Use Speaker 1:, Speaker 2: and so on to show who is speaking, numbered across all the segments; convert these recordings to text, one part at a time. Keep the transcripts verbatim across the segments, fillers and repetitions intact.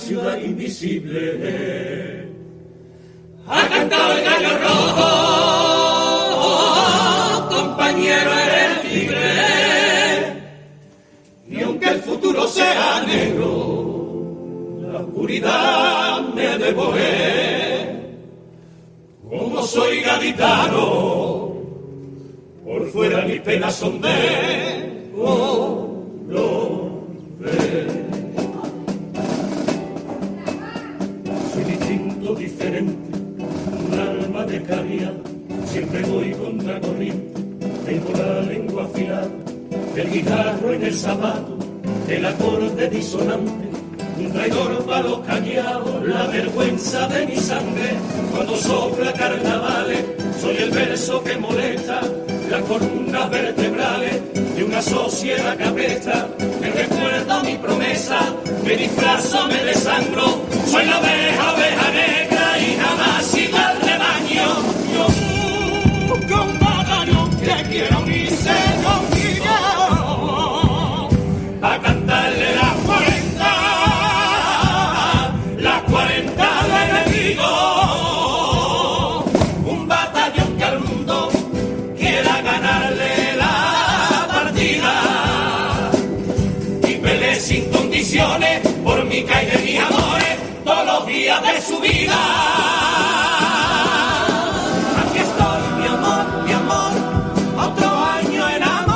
Speaker 1: ciudad invisible. Ha cantado el gallo rojo, compañero eres libre, y aunque el futuro sea negro, la oscuridad me devore. Como soy gaditano, por fuera mis penas son de colores. Soy distinto, diferente, un alma de caridad, siempre voy contra corriente, tengo la lengua afilada, el guijarro en el zapato, el acorde disonante, un traidor para los cañados, la vergüenza de mi sangre, cuando sopla carnavales, soy el verso que molesta, las columnas vertebrales de una sociedad que apesta, me recuerda mi promesa, me disfrazo, me desangro, soy la oveja, oveja negra y jamás sigo al rebaño, yo busco un batallón que quiera unirse conmigo, a cantarle las cuarenta, las cuarenta de enemigo, un batallón que al mundo quiera ganarle la partida y pelee sin condiciones por mi calle de mis amores todos los días de su vida. Aquí estoy, mi amor, mi amor, otro año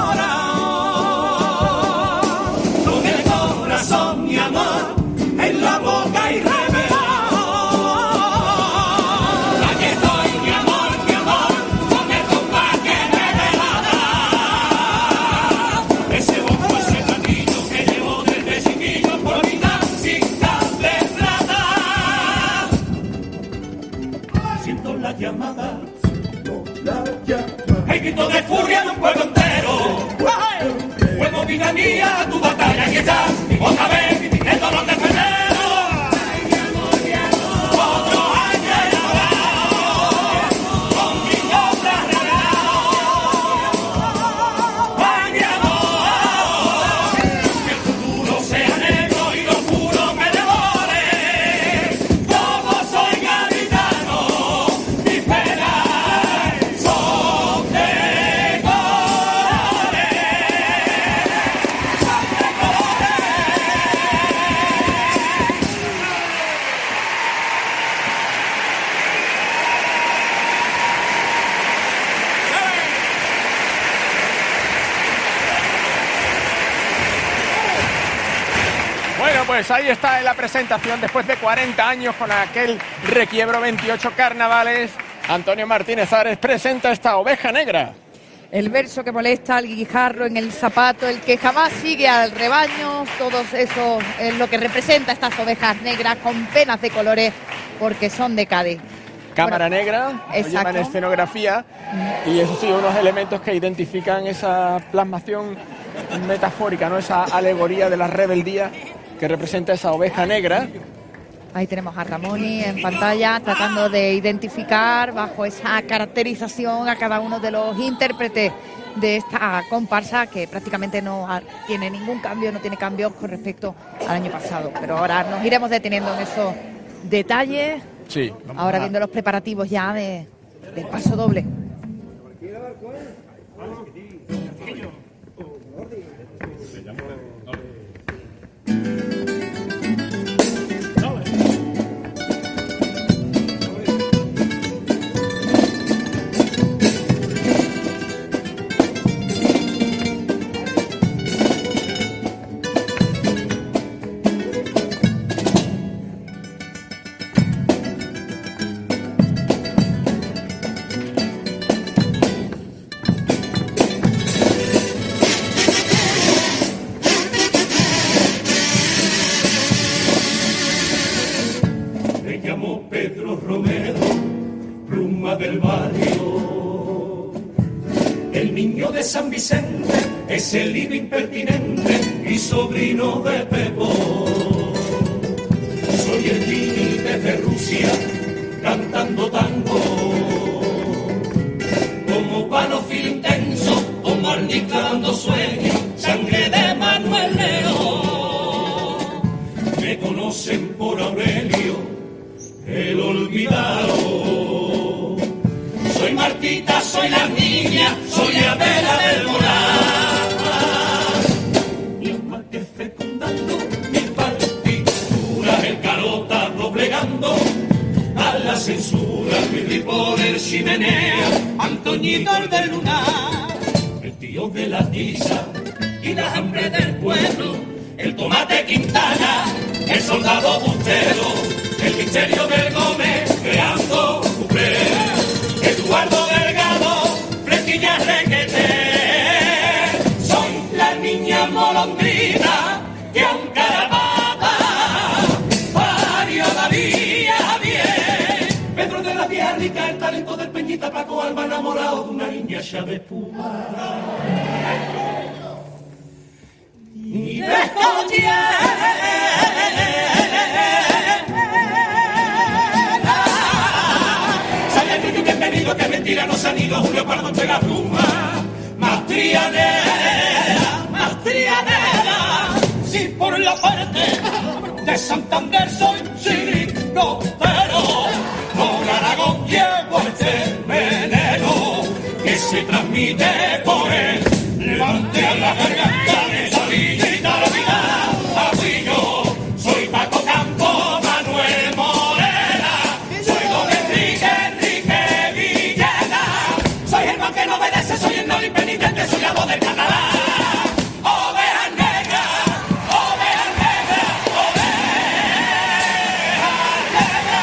Speaker 1: enamorado, con el corazón, mi amor, en la boca y revelado. Aquí estoy, mi amor, mi amor, con el compás que me delata, ese bombo, ese platillo que llevo desde chiquillo por mi taxista de plata. Siento la llamada, el grito de furia de un pueblo entero. Fuego, vida mía, tu batalla, aquí está, otra vez, el dolor de febrero. Otro año enamorado, con mi obra regalado. Ay, amor, que el futuro sea negro y lo oscuro me devore. Como soy gaditano, mis penas son de colores.
Speaker 2: Bueno, pues ahí está en la presentación después de cuarenta años con aquel requiebro veintiocho carnavales. Antonio Martínez Ares presenta esta oveja negra.
Speaker 3: El verso que molesta, el guijarro en el zapato, el que jamás sigue al rebaño, todo eso es lo que representa estas ovejas negras con penas de colores porque son de Cádiz.
Speaker 2: Cámara
Speaker 3: Bueno,
Speaker 2: negra, lo
Speaker 3: exacto.
Speaker 2: llaman escenografía, y eso sí, unos elementos que identifican esa plasmación metafórica, ¿no? Esa alegoría de la rebeldía que representa esa oveja negra.
Speaker 3: Ahí tenemos a Ramoni en pantalla tratando de identificar bajo esa caracterización a cada uno de los intérpretes de esta comparsa que prácticamente no ha- tiene ningún cambio, no tiene cambios con respecto al año pasado. Pero ahora nos iremos deteniendo en esos detalles,
Speaker 2: Sí, vamos
Speaker 3: ahora
Speaker 2: a-
Speaker 3: viendo los preparativos ya de, del paso doble.
Speaker 1: Me llamo Pedro Romero, pluma del barrio. El niño de San Vicente es el hijo impertinente y sobrino de Pepo. Soy el Tini desde Rusia, cantando tango. Como panófilo intenso, o Marlí clavando sueños, sangre de Manuel León. Me conozco conocen por Aurelio el olvidado. Soy Martita, soy la niña, soy Adela del Moral. Y el mal que fecundando mis partituras, el carota doblegando a la censura, mi por el chimenea, Antoñito el del lunar, el tío de la tiza y la hambre del pueblo, el tomate Quintana, el soldado Bustero, el misterio del Gómez, creando cuplé, Eduardo Delgado, fresquilla requete. Soy la niña molondrina que aún carapata parió David Javier. Pedro de la Vieja Rica, el talento del Peñita, Paco Alba enamorado de una niña Chávez Puma. Y descollé que mentira nos han ido Julio Pardo entre la pluma, más trianera, más trianera, si por la parte de Santander soy chiricotero, por Aragón llevo este veneno que se transmite por él, levante a la garganta de esa villita la vida, aguillo, soy Paco Campo, Manuel Morena, soy Don Enrique, que no obedece, soy el no impenitente, soy la voz del catalán. Oveja negra, oveja negra, oveja negra.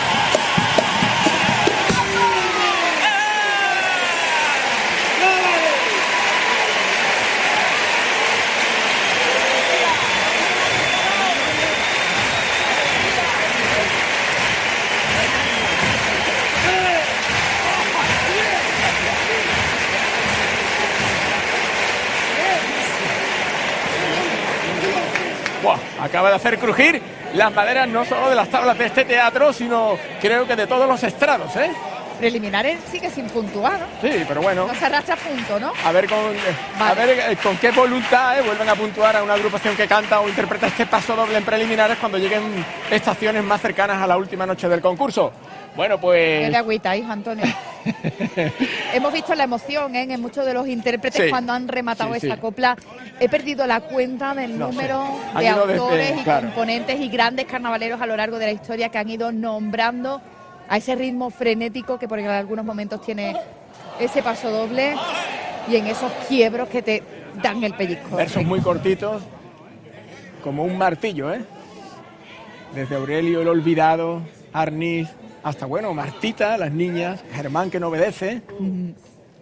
Speaker 2: Wow, acaba de hacer crujir las maderas no solo de las tablas de este teatro, sino creo que de todos los estrados, ¿eh?
Speaker 3: Preliminares sigue sin puntuar, ¿no?
Speaker 2: Sí, pero bueno.
Speaker 3: No se arrastra punto, ¿no?
Speaker 2: A ver con, eh,
Speaker 3: Vale.
Speaker 2: a ver eh, con qué voluntad eh, vuelven a puntuar a una agrupación que canta o interpreta este paso doble en preliminares cuando lleguen estaciones más cercanas a la última noche del concurso. Bueno, pues...
Speaker 3: ¿Qué le agüita, hijo Antonio? Hemos visto la emoción ¿eh? en muchos de los intérpretes
Speaker 2: Sí.
Speaker 3: cuando han rematado
Speaker 2: Sí,
Speaker 3: esa
Speaker 2: sí.
Speaker 3: copla. He perdido la cuenta del
Speaker 2: No
Speaker 3: número
Speaker 2: sé. Han
Speaker 3: de
Speaker 2: ido desde-
Speaker 3: autores y
Speaker 2: claro.
Speaker 3: componentes y grandes carnavaleros a lo largo de la historia que han ido nombrando a ese ritmo frenético que por algunos momentos tiene ese paso doble y en esos quiebros que te dan el pellizco.
Speaker 2: Versos muy cortitos, como un martillo, ¿eh? Desde Aurelio el Olvidado, Arniz, hasta, bueno, Martita, las niñas, Germán que no obedece.
Speaker 3: Mm.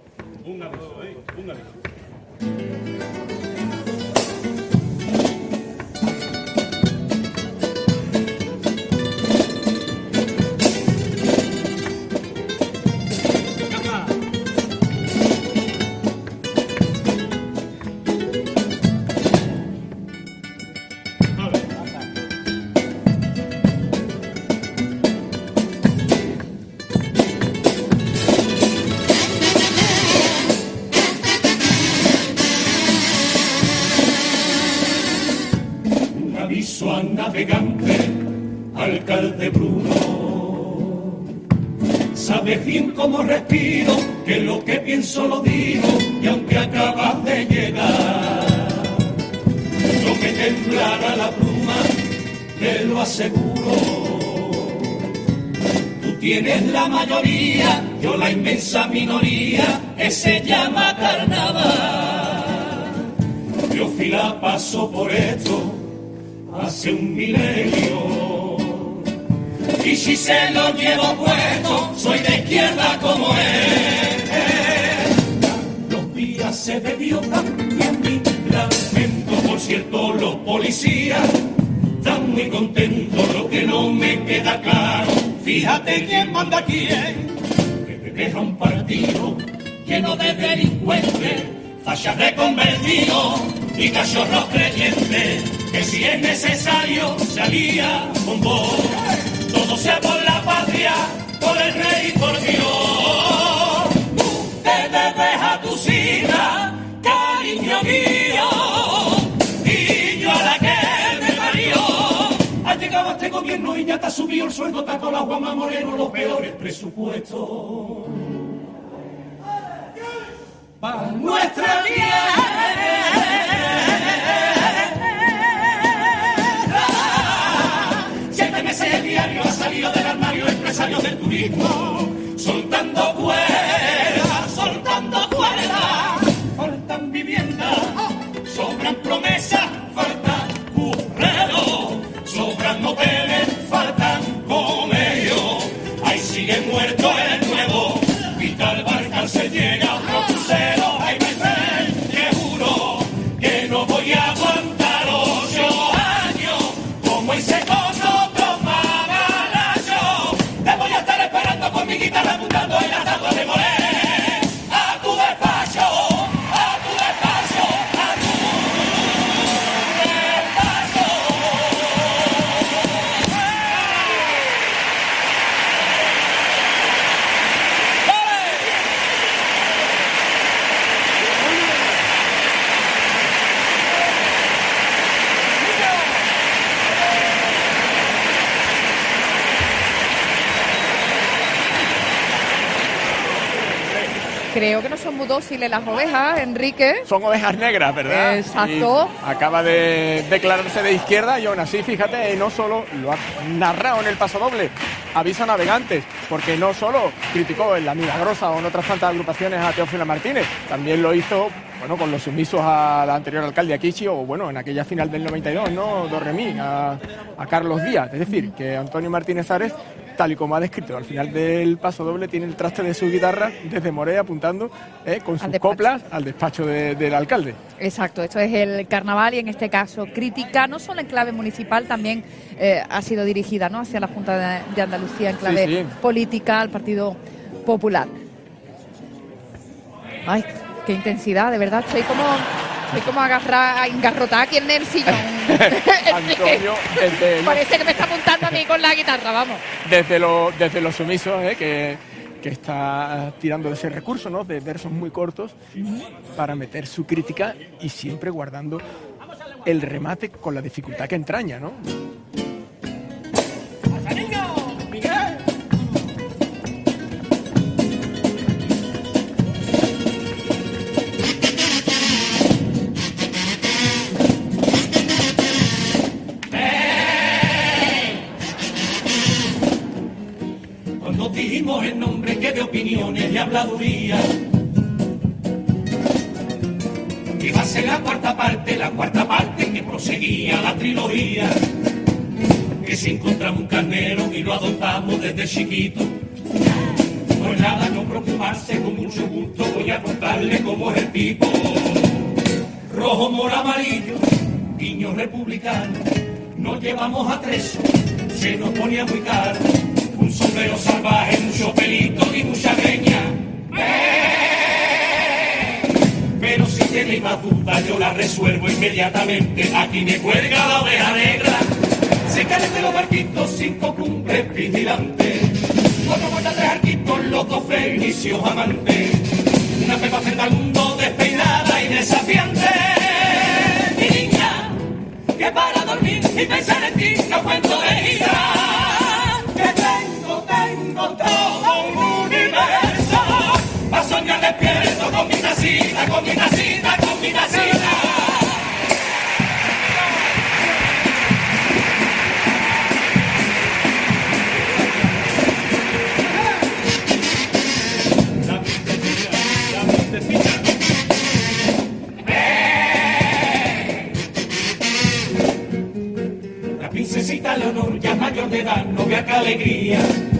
Speaker 1: Aviso al navegante, alcalde Bruno. Sabes bien cómo respiro, que lo que pienso lo digo, y aunque acabas de llegar, no me temblará la pluma, te lo aseguro. Tú tienes la mayoría, yo la inmensa minoría, que se llama carnaval. Yo fila paso por esto hace un milenio, y si se lo llevo puesto, soy de izquierda como él. Los días se bebió también mi lamento, por cierto los policías están muy contentos, lo que no me queda claro, fíjate quién manda quién, que te deja un partido lleno de delincuentes, fachas reconvertidos y cachorros creyentes, que si es necesario se alía con vos, todo sea por la patria, por el rey, por Dios. Ustedes deja tu sida, cariño mío, y yo a la que me parió, a ti como gobierno y ya te ha subido el sueldo, te ha colado Juanma Moreno los peores presupuestos. Para nuestra tierra, siete meses el diario ha salido del armario empresarios del turismo, soltando cuerda, soltando cuerda, faltan viviendas, sobran promesas, faltan curreros, sobran hoteles, faltan comedios, ahí sigue muerto el nuevo Vital Barcal, se llega otro crucero, ay me ven, te juro que no voy a aguantar ocho años como hice con otro mamalayo, te voy a estar esperando con mi guitarra apuntando en las aguas de Moreno.
Speaker 3: Creo que no son muy dóciles las ovejas, Enrique.
Speaker 2: Son ovejas negras, ¿verdad?
Speaker 3: Exacto.
Speaker 2: Y acaba de declararse de izquierda y aún así, fíjate, no solo lo ha narrado en el pasodoble, avisa navegantes, porque no solo criticó en La Milagrosa o en otras tantas agrupaciones a Teófilo Martínez, también lo hizo, bueno, con los sumisos al anterior alcalde Akichi, o bueno, en aquella final del noventa y dos, ¿no? Dorremí, a, a Carlos Díaz. Es decir, que Antonio Martínez Ares, tal y como ha descrito al final del paso doble, tiene el traste de su guitarra desde Morée apuntando eh, con sus coplas al despacho de, del alcalde.
Speaker 3: Exacto, esto es el carnaval y en este caso crítica, no solo en clave municipal, también eh, ha sido dirigida, ¿no?, hacia la Junta de, de Andalucía en clave sí, sí. política, al Partido Popular. Ay, qué intensidad, de verdad, estoy como... Estoy como agarrar, engarrotada aquí en el sillón.
Speaker 2: Antonio, desde
Speaker 3: parece que me está apuntando a mí con la guitarra, vamos.
Speaker 2: Desde los desde los sumisos, eh, que, que está tirando de ese recurso, ¿no?, de versos muy cortos, uh-huh. para meter su crítica y siempre guardando el remate con la dificultad que entraña, ¿no?
Speaker 1: Dijimos el nombre que de opiniones y habladuría iba a ser la cuarta parte, la cuarta parte que proseguía la trilogía, que si encontramos un carnero y lo adoptamos desde chiquito, no es nada, no preocuparse, con mucho gusto voy a contarle cómo es el tipo. Rojo, mora, amarillo, niño republicano, nos llevamos a tres, se nos ponía muy caro. Un sombrero salvaje, mucho pelito y mucha greña. Pero si tenéis más dudas, yo la resuelvo inmediatamente. Aquí me cuelga la oveja negra. Se caen de los barquitos, cinco cumbres vigilantes. Cuatro vueltas, tres arquitos, los dos fenicios amantes. Una pepa frente al mundo despeinada y desafiante. Mi niña, que para dormir y pensar en ti, no cuento de gira. Tengo todo un universo para soñar despierto con mi tacita, con mi tacita, con mi tacita. La princesita, la princesita. La princesita Leonor, ya mayor de edad, no vea qué alegría.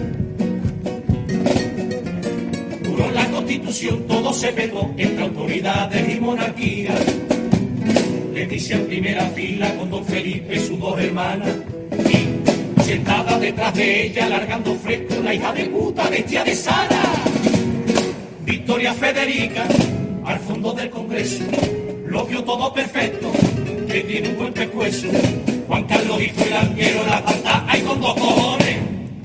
Speaker 1: La Constitución todo se pegó entre autoridades y monarquía. Leticia en primera fila con don Felipe, sus dos hermanas, y sentada detrás de ella alargando fresco la hija de puta bestia de Sara. Victoria Federica al fondo del Congreso, lo vio todo perfecto, que tiene un buen pescuezo. Juan Carlos hizo el arquero en la pantalla, ay con dos cojones.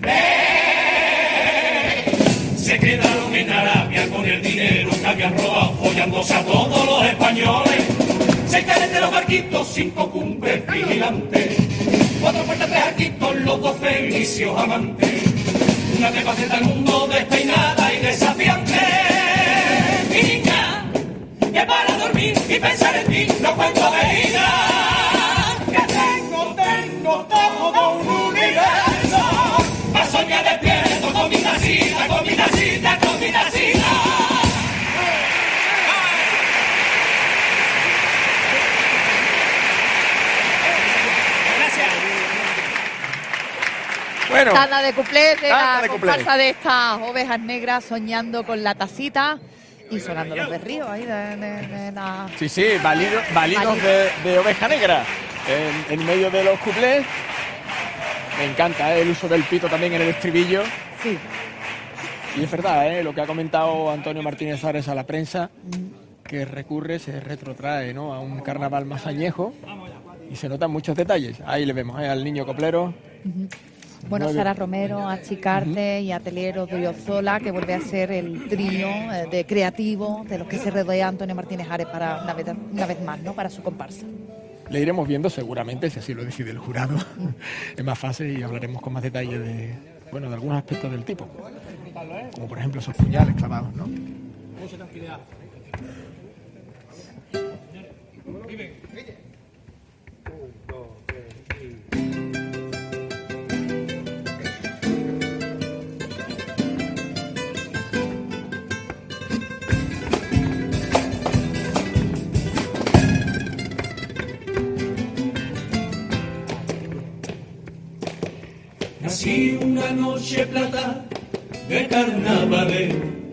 Speaker 1: Se quedaron en Arabia con el dinero que habían robado, follándose a todos los españoles. Se caen de los barquitos, cinco cumbres vigilantes. cuatro puertas, tres aquí con los dos felicios amantes. Una que pase al mundo despeinada y desafiante. Niña, que para dormir y pensar en ti no cuento de ida. Que tengo, tengo todo un universo. Pa' soñar despierto con mi tacita, con mi tacita, con mi tacita.
Speaker 2: Bueno,
Speaker 3: Tanda de cuplés de
Speaker 2: tanda
Speaker 3: la
Speaker 2: de cuplés.
Speaker 3: comparsa de estas ovejas negras soñando con la tacita y sonando los berríos ahí de, de, de la...
Speaker 2: Sí, sí, válido- válidos de, de oveja negra en, en medio de los cuplés. Me encanta, ¿eh? El uso del pito también en el estribillo.
Speaker 3: Sí.
Speaker 2: Y es verdad, ¿eh? Lo que ha comentado Antonio Martínez Ares a la prensa, que recurre, se retrotrae, ¿no?, a un carnaval más añejo y se notan muchos detalles. Ahí le vemos, ¿eh?, al niño coplero.
Speaker 3: Uh-huh. Bueno, Sara Romero, a Chicarte uh-huh. y Ateliero de Ozola, que vuelve a ser el trío eh, de creativo de los que se rodea Antonio Martínez Ares para una vez, una vez más, ¿no?, para su comparsa.
Speaker 2: Le iremos viendo seguramente, si así lo decide el jurado, uh-huh. en más fases, y hablaremos con más detalle de, bueno, de algunos aspectos del tipo, como por ejemplo esos puñales clavados, ¿no? Mucha tranquilidad.
Speaker 1: Nací una noche plata de carnavales,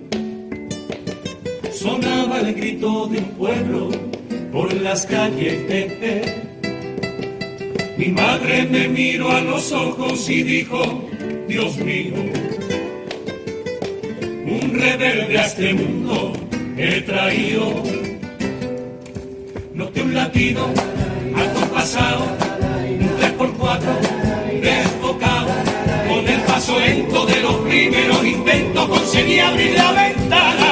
Speaker 1: sonaba el grito de un pueblo por las calles. Eh, eh. Mi madre me miró a los ojos y dijo: Dios mío, un rebelde a este mundo he traído. Noté un latido acompasado, un tres por cuatro desbocado. Con el paso lento de los primeros intentos conseguí abrir la ventana.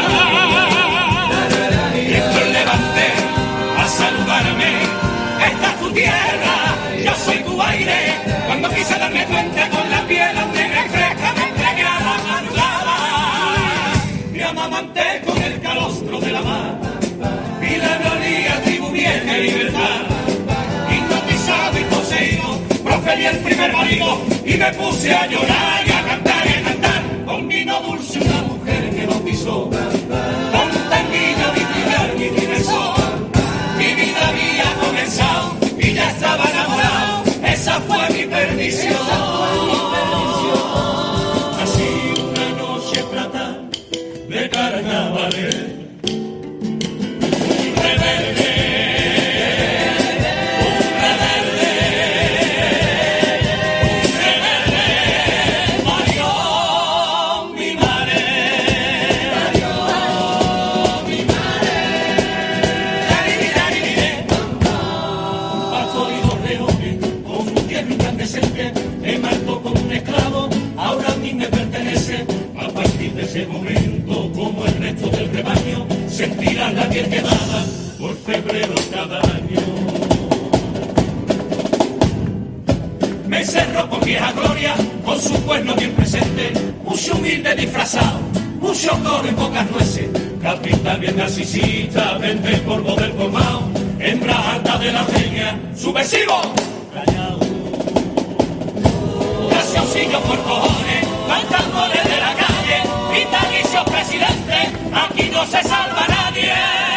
Speaker 1: Y esto levanté a saludarme. Esta es tu tierra, yo soy tu aire. Cuando quise darme cuenta con la piel negra y fresca me entregué a la madrugada. Me amamanté con el calostro de la mar y la gloria tribu vieja y libertad. Hipnotizado y poseído, proferí el primer marido y me puse a llorar y a cantar y a cantar. Con vino dulce una mujer que bautizó, con tanguilla mi primer mi primer sol. Mi vida había comenzado y ya estaba enamorado. Esa fue mi perdición. Así una noche plata de carnavales. Ese momento, como el resto del rebaño, sentirás la piel quemada por febrero cada año. Me cerró con vieja gloria, con su cuerno bien presente, mucho humilde disfrazado, mucho coro y pocas nueces, capital bien narcisista, vende el polvo del colmao, hembra alta de la peña, subversivo, callao, graciosillo por cojones, cantándole de la calle. Vitalicio presidente, aquí no se salva nadie.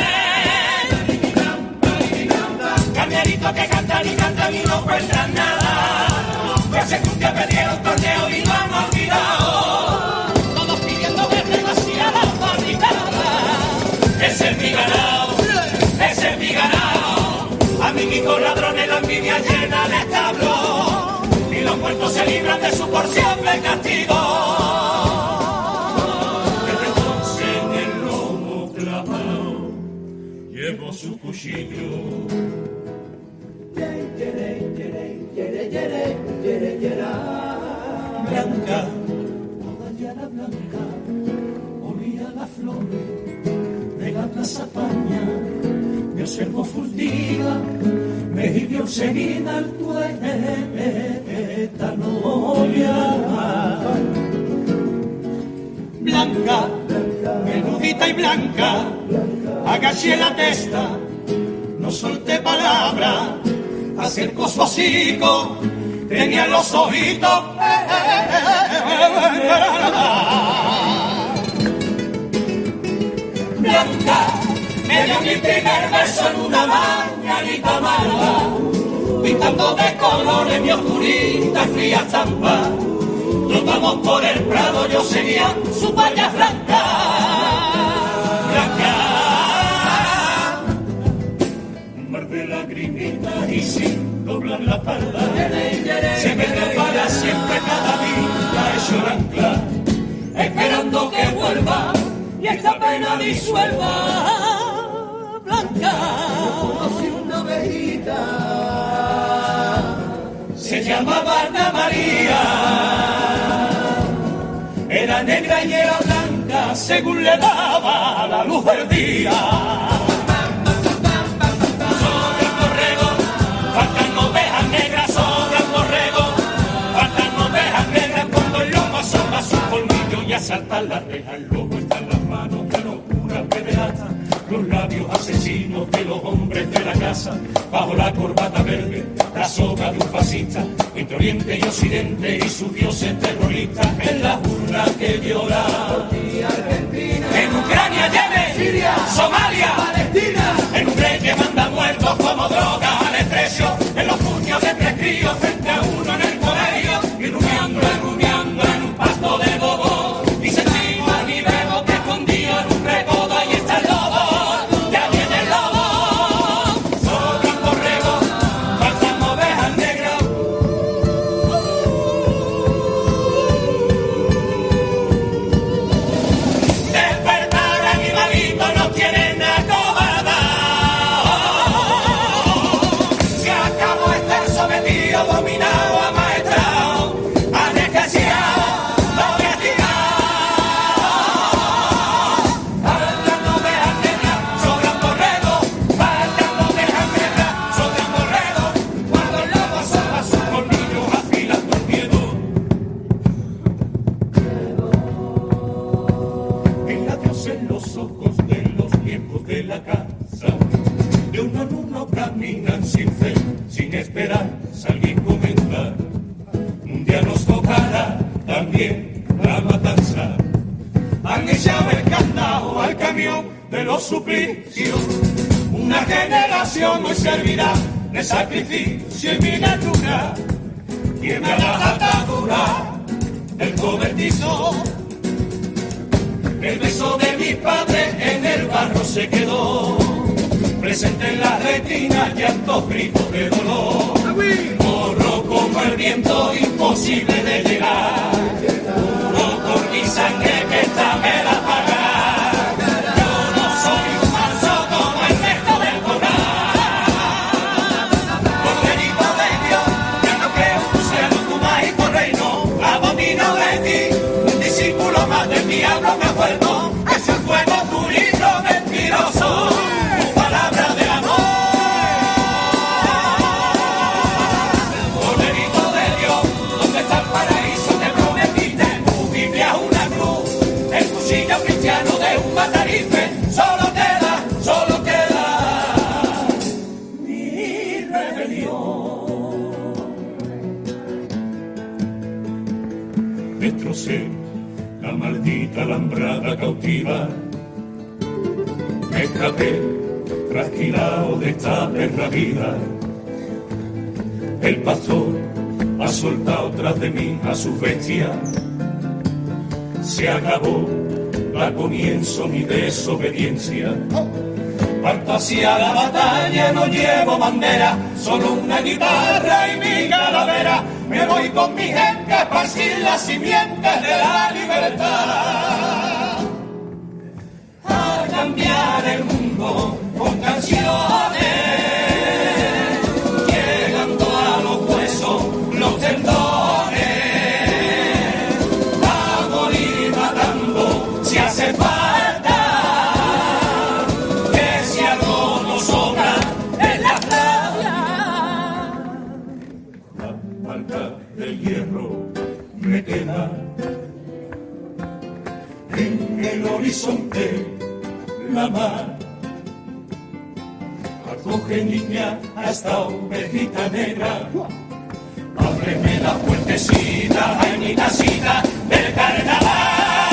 Speaker 1: Camioneritos que cantan y cantan y no encuentran nada. Que hace que un día perdieron torneo y lo han olvidado. Todos pidiendo ver demasiadas barricadas. Ese es mi ganado, ese es mi ganado. Amiguitos ladrones, la envidia llena de establo. Y los muertos se libran de su porción de castigo. Llevo su cuchillo. Blanca, toda llana blanca, olía las flores de la plaza España. Me observó furtiva, me hirió seguida al tuete. y blanca, agaché la testa, no solté palabra, acercó su hocico, tenía los ojitos. Blanca, me dio mi primer beso en una mañanita mala, pintando de colores mi oscurita y fría estampa. Trotamos por el prado, yo seguía su valla blanca. Blanca, un mar de lagrimitas y sin doblar la espalda, se me dio para siempre cada día hecho el ancla, esperando que vuelva y esta pena disuelva. Blanca, conocí una ovejita, se llamaba Ana María, era negra y era blanca según le daba la luz del día. Sobran borregos, faltan ovejas negras, sobran borregos, faltan ovejas negras cuando el lobo asoma sus colmillos y asalta la reja. El lobo está en las manos de locura pederasta, los labios asesinos de los hombres de la casa, bajo la corbata verde, la soga de un fascista, entre Oriente y Occidente y sus dioses terroristas, en la urna que llora. En Ucrania, Yemen, Siria, Somalia, Palestina, en un rey que manda muertos como droga al estrecho, en los puños de tres críos frente a uno en el colegio, y rumiando, y rumiando en un pasto de bobo, y sentimos a mi bebo que escondido en un recodo, ahí está el lobo. Dominado, amaestrado, anestesiado, domesticado. Faltan ovejas negras, sobran borregos, faltan ovejas negras, sobran borregos, cuando el lobo asoma sus colmillos afilando el miedo. En labios en los ojos de los tiempos de la casa, de uno en uno caminan sin fe, sin esperar. Alguien comenta, un día nos tocará también la matanza. Han echado el candado al camión de los suplicios. Una generación hoy servirá de sacrificio y miniatura. Tiembla la atadura del cobertizo. El beso de mi padre en el barro se quedó, presente en la retina, llantos, gritos de dolor. Corro como el viento, imposible de llegar. Puro con mi sangre que esta me la paga. Yo no soy un falso como el resto del corral. Corderito de Dios, ya no creo en tu cielo, tu mágico reino. Abomino de ti, un discípulo más del diablo me acuerdo. Es el fuego, tu libro mentiroso. Solo queda, solo queda mi rebelión. Destrocé la maldita alambrada cautiva, me escapé trasquilado de esta perra vida. El pastor ha soltado tras de mí a sus bestias. Se acabó, la comienzo mi desobediencia. Parto hacia la batalla, no llevo bandera, solo una guitarra y mi calavera. Me voy con mi gente a esparcir las simientes de la libertad. A cambiar el mundo con canciones, llegando a los huesos, los tendones. A morir matando si hace falta, que si algo nos sobra en la playa. La marca del hierro me queda en el horizonte la mar. Acoge, niña, a esta ovejita negra. Ábreme la puertecita, ay, mi casita del carnaval.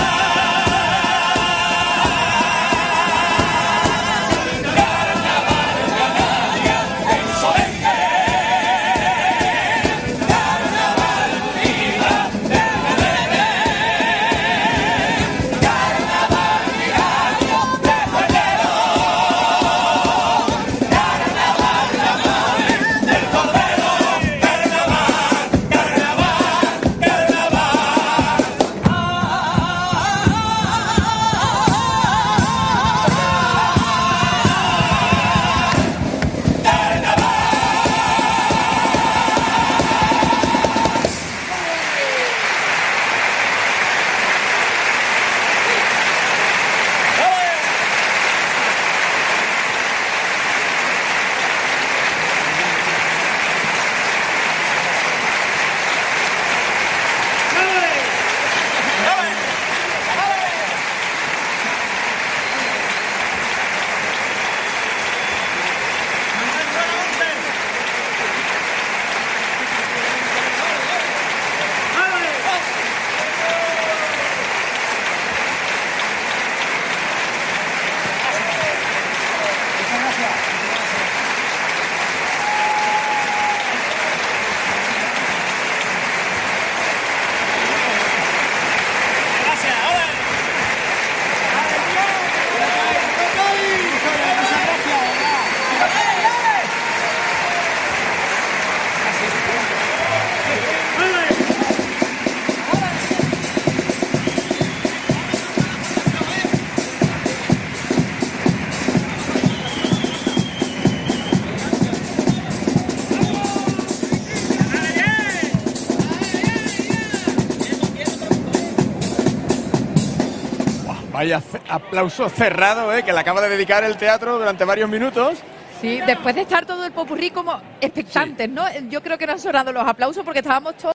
Speaker 2: Vaya aplauso cerrado, ¿eh? Que le acaba de dedicar el teatro durante varios minutos.
Speaker 3: Sí, después de estar todo el popurrí como expectantes, sí. ¿no? Yo creo que no han sonado los aplausos porque estábamos todos